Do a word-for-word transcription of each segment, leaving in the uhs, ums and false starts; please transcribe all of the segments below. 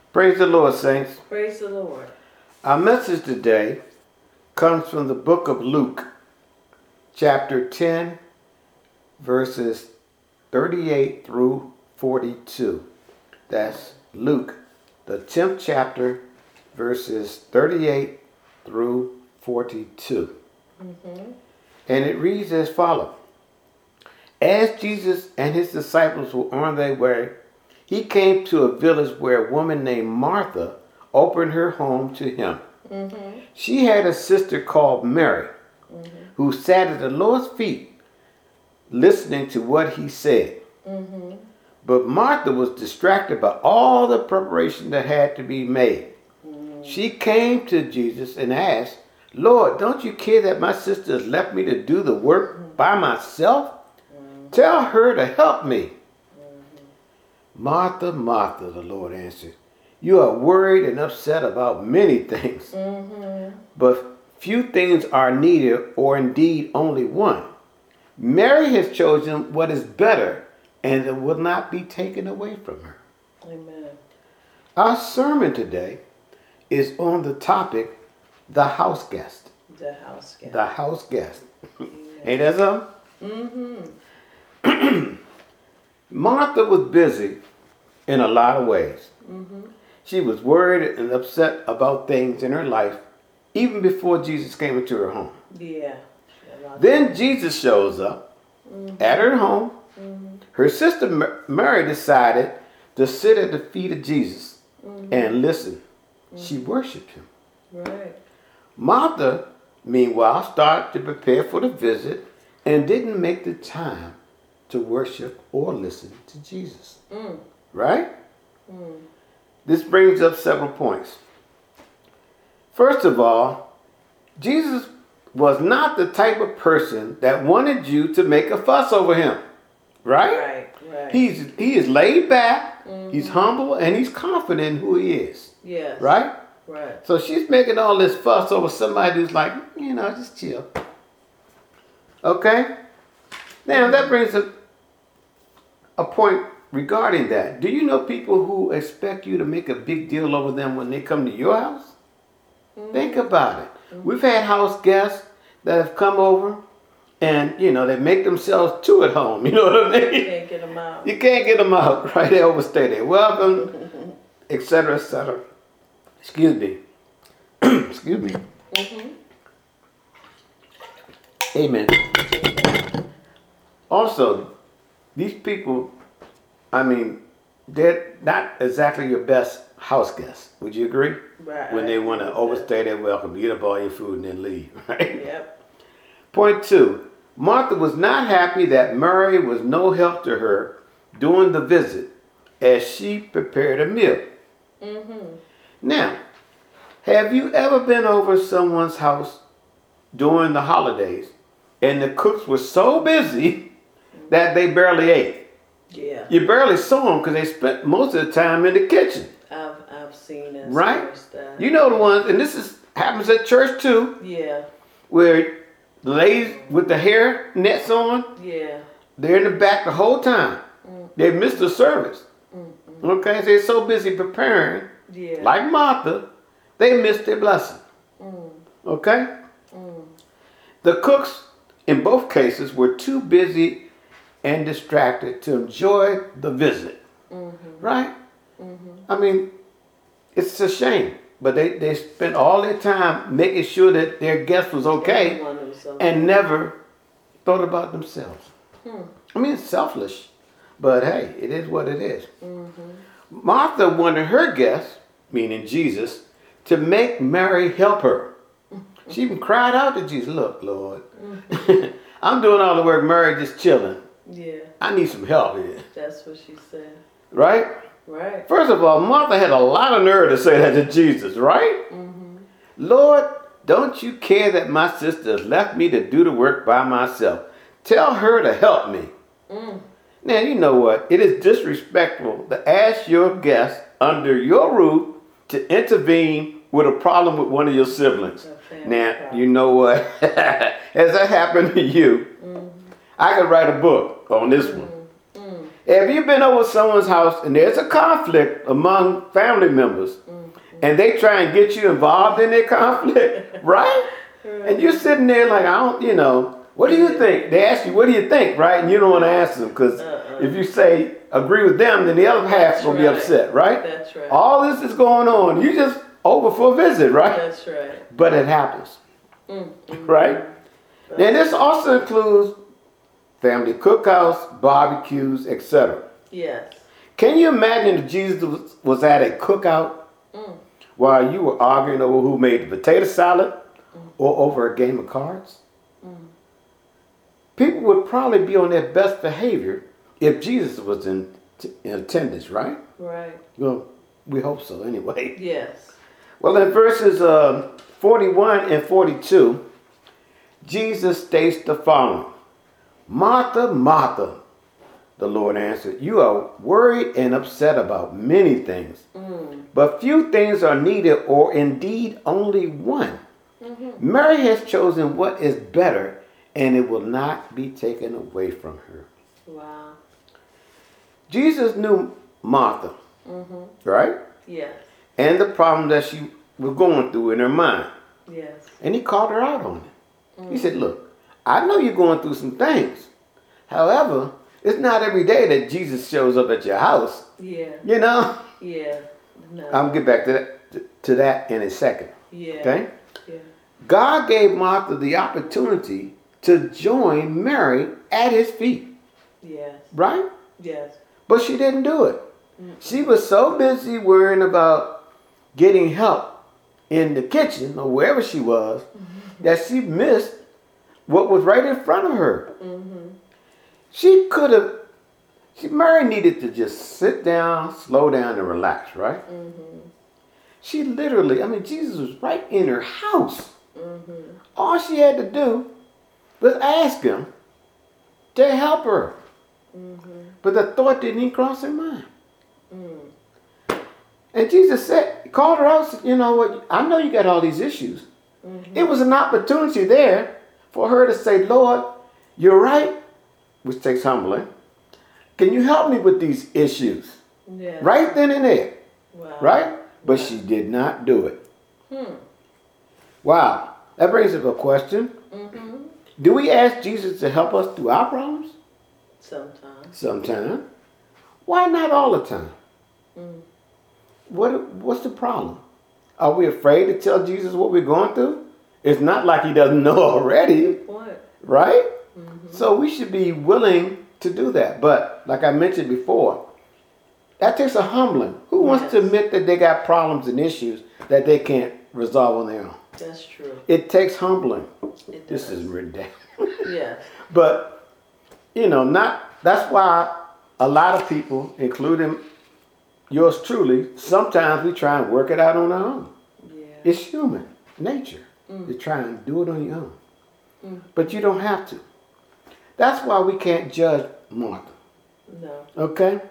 Praise the Lord, saints. Praise the Lord. Our message today comes from the book of Luke, chapter ten, verses thirty-eight through forty-two. That's Luke, the tenth chapter, verses thirty-eight through forty-two. Mm-hmm. And it reads as follows. As Jesus and his disciples were on their way, he came to a village where a woman named Martha opened her home to him. Mm-hmm. She had a sister called Mary, mm-hmm. who sat at the Lord's feet listening to what he said. Mm-hmm. But Martha was distracted by all the preparation that had to be made. Mm-hmm. She came to Jesus and asked, Lord, don't you care that my sister has left me to do the work mm-hmm. by myself? Mm-hmm. Tell her to help me. Martha, Martha, the Lord answered, you are worried and upset about many things, mm-hmm. but few things are needed, or indeed only one. Mary has chosen what is better, and it will not be taken away from her. Amen. Our sermon today is on the topic, the house guest. The house guest. The house guest. Ain't that something? Mm-hmm. Martha was busy in a lot of ways. Mm-hmm. She was worried and upset about things in her life even before Jesus came into her home. Yeah. Then Jesus shows up mm-hmm. at her home. Mm-hmm. Her sister Mary decided to sit at the feet of Jesus mm-hmm. and listen. Mm-hmm. She worshiped him. Right. Martha, meanwhile, started to prepare for the visit and didn't make the time to worship or listen to Jesus. Mm. Right? Mm. This brings up several points. First of all, Jesus was not the type of person that wanted you to make a fuss over him. Right? Right, right. He's he is laid back, mm-hmm. he's humble, and he's confident in who he is. Yes. Right? Right. So she's making all this fuss over somebody who's like, you know, just chill. Okay? Now that brings up a point regarding that. Do you know people who expect you to make a big deal over them when they come to your house? Mm-hmm. Think about it. Mm-hmm. We've had house guests that have come over and, you know, they make themselves too at home. You know what I mean? You can't get them out. You can't get them out, right? They overstay their welcome, et cetera, et cetera. Excuse me. Excuse me. Mm-hmm. Amen. Also, these people, I mean, they're not exactly your best house guests. Would you agree? Right. When they want to overstay their welcome, eat up all your food and then leave, right? Yep. Point two, Martha was not happy that Mary was no help to her during the visit as she prepared a meal. Mm-hmm. Now, have you ever been over someone's house during the holidays and the cooks were so busy that they barely ate? Yeah. You barely saw them because they spent most of the time in the kitchen. I've I've seen it. Right? You know the ones, and this is happens at church too. Yeah. Where the ladies with the hair nets on, yeah, they're in the back the whole time. Mm-hmm. They missed the service. Mm-hmm. Okay, so they're so busy preparing, yeah, like Martha, they missed their blessing. Mm. Okay? Mm. The cooks, in both cases, were too busy and distracted to enjoy the visit. Mm-hmm. Right? Mm-hmm. I mean, it's a shame. But they, they spent all their time making sure that their guest was okay and never thought about themselves. Hmm. I mean, it's selfish, but hey, it is what it is. Mm-hmm. Martha wanted her guest, meaning Jesus, to make Mary help her. She even cried out to Jesus, look, Lord, mm-hmm. I'm doing all the work, Mary just chilling. Yeah. I need some help here. That's what she said. Right? Right. First of all, Martha had a lot of nerve to say that to Jesus, right? Mm-hmm. Lord, don't you care that my sister has left me to do the work by myself? Tell her to help me. Mm. Now, you know what? It is disrespectful to ask your guest under your roof to intervene with a problem with one of your siblings. Now, problem. You know what? Has that happened to you? Mm-hmm. I could write a book on this mm-hmm. one. Mm-hmm. Have you been over someone's house and there's a conflict among family members, mm-hmm. and they try and get you involved in their conflict, right? Right. And you're sitting there like, I don't, you know, what do you think? They ask you, what do you think, right? And you don't want to answer them because uh-uh. if you say agree with them, then the other half's going to be upset, right? That's right. All this is going on. You just over for a visit, right? That's right. But it happens, mm-hmm. right? That's and this also includes family cookouts, barbecues, et cetera. Yes. Can you imagine if Jesus was, was at a cookout mm. while you were arguing over who made the potato salad mm. or over a game of cards? Mm. People would probably be on their best behavior if Jesus was in, in attendance, right? Right. Well, we hope so anyway. Yes. Well, in verses uh, forty-one and forty-two, Jesus states the following. Martha, Martha, the Lord answered, you are worried and upset about many things, mm. but few things are needed, or indeed only one. Mm-hmm. Mary has chosen what is better, and it will not be taken away from her. Wow. Jesus knew Martha, mm-hmm. right? Yes. And the problem that she was going through in her mind. Yes. And he called her out on it. Mm. He said, look, I know you're going through some things. However, it's not every day that Jesus shows up at your house. Yeah. You know? Yeah. No. I'll get back to that, to that in a second. Yeah. Okay? Yeah. God gave Martha the opportunity to join Mary at his feet. Yes. Right? Yes. But she didn't do it. Mm-hmm. She was so busy worrying about getting help in the kitchen or wherever she was mm-hmm. that she missed what was right in front of her. Mm-hmm. She could have, she, Mary needed to just sit down, slow down, and relax, right? Mm-hmm. She literally, I mean, Jesus was right in her house. Mm-hmm. All she had to do was ask him to help her. Mm-hmm. But the thought didn't even cross her mind. Mm. And Jesus said, he called her out, said, you know what, I know you got all these issues. Mm-hmm. It was an opportunity there for her to say, Lord, you're right, which takes humbling. Can you help me with these issues? Yeah. Right then and there. Wow. Right? But wow. she did not do it. Hmm. Wow. That brings up a question. Mm-hmm. Do we ask Jesus to help us through our problems? Sometimes. Sometimes. Why not all the time? Mm. What What's the problem? Are we afraid to tell Jesus what we're going through? It's not like he doesn't know already. Good point. Right? Mm-hmm. So we should be willing to do that. But like I mentioned before, that takes a humbling. Who wants yes. to admit that they got problems and issues that they can't resolve on their own? That's true. It takes humbling. It does. This is ridiculous. Yes. But, you know, not. That's why a lot of people, including yours truly, sometimes we try and work it out on our own. Yeah. It's human nature mm. to try and do it on your own. Mm. But you don't have to. That's why we can't judge Martha. No. Okay?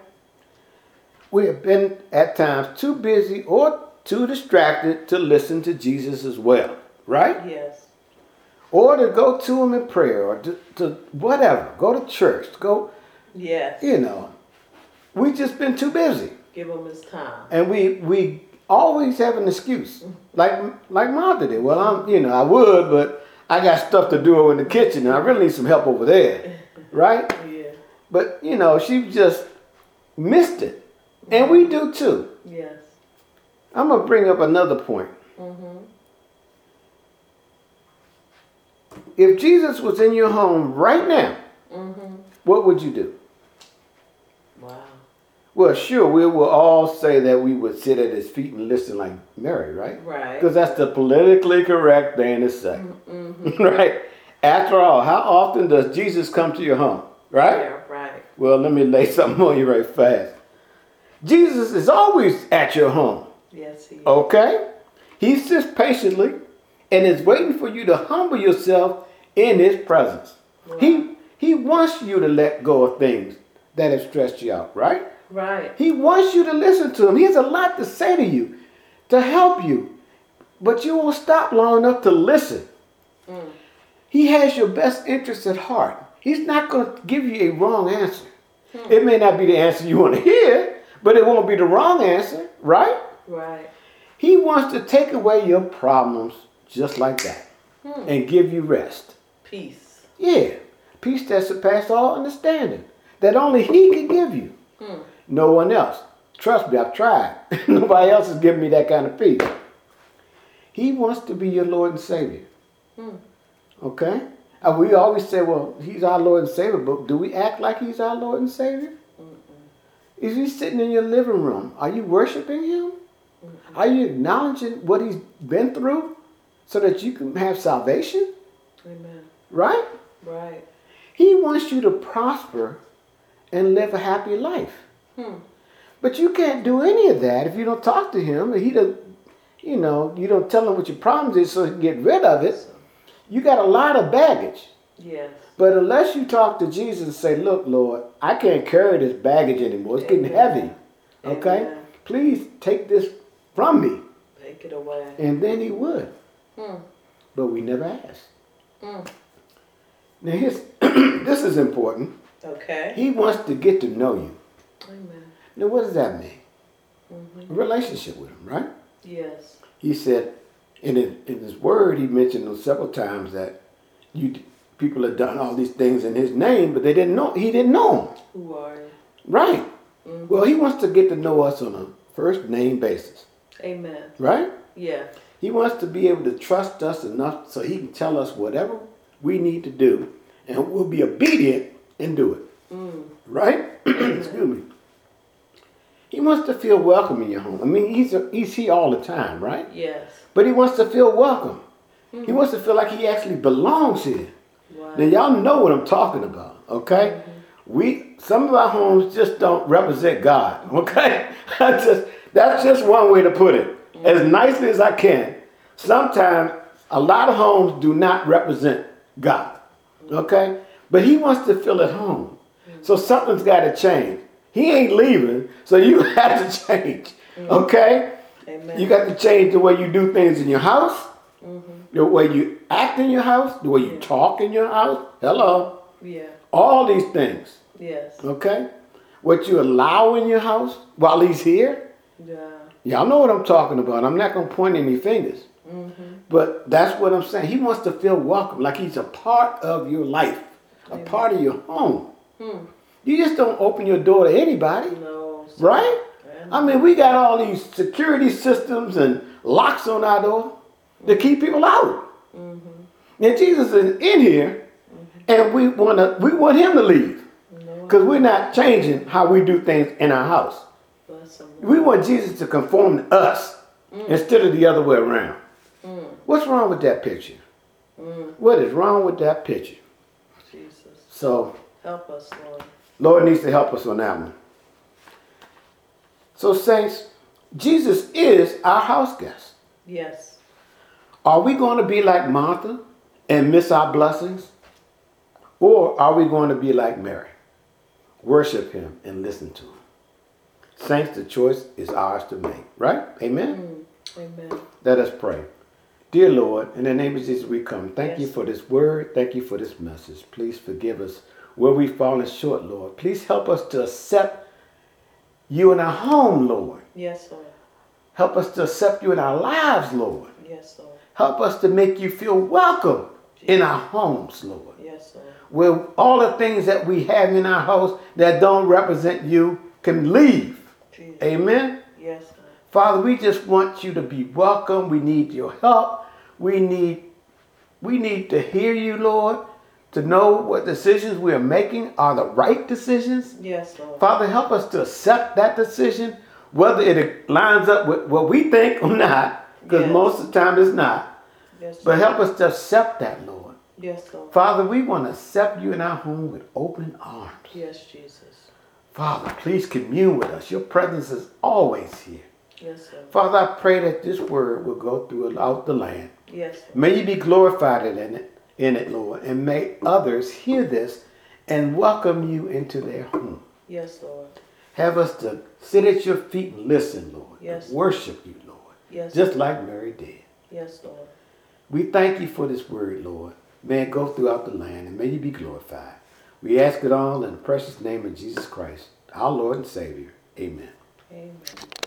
We have been at times too busy or too distracted to listen to Jesus as well. Right? Yes. Or to go to him in prayer or to, to whatever. Go to church. Go. Yes. You know. We just been too busy. Give him his time. And we we always have an excuse. Like like Martha did. Well, I'm, you know, I would, but I got stuff to do in the kitchen and I really need some help over there. Right? Yeah. But, you know, she just missed it. And we do too. Yes. I'm going to bring up another point. Mm-hmm. If Jesus was in your home right now, mm-hmm. what would you do? Wow. Well, sure, we will all say that we would sit at his feet and listen like Mary, right? Right. Because that's the politically correct thing to say. Mm-hmm. Right? After all, how often does Jesus come to your home? Right? Yeah, right. Well, let me lay something on you right fast. Jesus is always at your home. Yes, he is. Okay? He sits patiently and is waiting for you to humble yourself in his presence. Wow. He he wants you to let go of things that have stressed you out, right? Right. He wants you to listen to him. He has a lot to say to you, to help you. But you won't stop long enough to listen. Mm. He has your best interests at heart. He's not going to give you a wrong answer. Hmm. It may not be the answer you want to hear, but it won't be the wrong answer, right? Right. He wants to take away your problems just like that Hmm. and give you rest. Peace. Yeah, peace that surpasses all understanding, that only He can give you. Hmm. No one else. Trust me, I've tried. Nobody else has given me that kind of peace. He wants to be your Lord and Savior. Hmm. Okay? And we always say, well, He's our Lord and Savior, but do we act like He's our Lord and Savior? Mm-mm. Is He sitting in your living room? Are you worshiping Him? Mm-mm. Are you acknowledging what He's been through so that you can have salvation? Amen. Right? Right. He wants you to prosper and live a happy life. Hmm. But you can't do any of that if you don't talk to Him. He does, you know, you don't tell Him what your problems is so He can get rid of it. So, You got a lot of baggage. yes. But unless you talk to Jesus and say, look, Lord, I can't carry this baggage anymore. It's getting Amen. heavy. Okay? Amen. Please take this from me. Take it away. And then He would. Hmm. But we never asked. Hmm. Now, here's, this is important. Okay. He wants to get to know you. Amen. Now, what does that mean? Mm-hmm. A relationship with Him, right? Yes. He said, in his, in his word, He mentioned several times that you people have done all these things in His name, but they didn't know. He didn't know Him. Who are you? Right. Mm-hmm. Well, He wants to get to know us on a first name basis, Amen. right? Yeah. He wants to be able to trust us enough so He can tell us whatever we need to do, and we'll be obedient and do it. Mm. Right? Excuse me. He wants to feel welcome in your home. I mean, he's a, he's here all the time, right? Yes. But He wants to feel welcome. Mm. He wants to feel like He actually belongs here. Wow. Now, y'all know what I'm talking about, okay? Mm-hmm. We some of our homes just don't represent God, okay? I just that's just one way to put it. Mm-hmm. As nicely as I can. Sometimes a lot of homes do not represent God, okay? But He wants to feel at home. Mm-hmm. So something's got to change. He ain't leaving, so you have to change, okay? Amen. You got to change the way you do things in your house, Mm-hmm. the way you act in your house, the way you Yeah. talk in your house. Hello. Yeah. All these things, Yes. okay? What you allow in your house while He's here. Yeah. Y'all know what I'm talking about. I'm not going to point any fingers. Mm-hmm. But that's what I'm saying. He wants to feel welcome, like He's a part of your life, a Amen. part of your home. Hmm. You just don't open your door to anybody, No. right? And- I mean, we got all these security systems and locks on our door to keep people out. Mm-hmm. Now Jesus is in here, and we want to we want Him to leave No. because we're not changing how we do things in our house. Bless Him. We want Jesus to conform to us instead of the other way around. Mm. What's wrong with that picture? Mm. What is wrong with that picture? Jesus. So Help us, Lord. Lord needs to help us on that one. So saints, Jesus is our house guest. Yes. Are we going to be like Martha and miss our blessings? Or are we going to be like Mary? Worship Him and listen to Him. Saints, the choice is ours to make, right? Amen? Mm. Amen. Let us pray. Dear Lord, in the name of Jesus we come. Thank Yes. you for this word. Thank you for this message. Please forgive us where we've fallen short, Lord. Please help us to accept you in our home, Lord. Yes, Lord. Help us to accept you in our lives, Lord. Yes, Lord. Help us to make you feel welcome in our homes, Lord. Yes, Lord. Where all the things that we have in our house that don't represent you can leave. Jesus. Amen? Yes, Lord. Father, we just want you to be welcome. We need your help. We need, we need to hear you, Lord, to know what decisions we are making are the right decisions. Yes, Lord. Father, help us to accept that decision, whether it lines up with what we think or not, because Yes. most of the time it's not. Yes, But Lord. help us to accept that, Lord. Yes, Lord. Father, we want to accept you in our home with open arms. Yes, Jesus. Father, please commune with us. Your presence is always here. Yes, Lord. Father, I pray that this word will go throughout the land. Yes, Lord. May you be glorified in it, in it, Lord, and may others hear this and welcome you into their home. Yes, Lord. Have us to sit at your feet and listen, Lord. Yes. And worship you, Lord. Yes. Just like Mary did. Yes, Lord. We thank you for this word, Lord. May it go throughout the land and may you be glorified. We ask it all in the precious name of Jesus Christ, our Lord and Savior. Amen. Amen.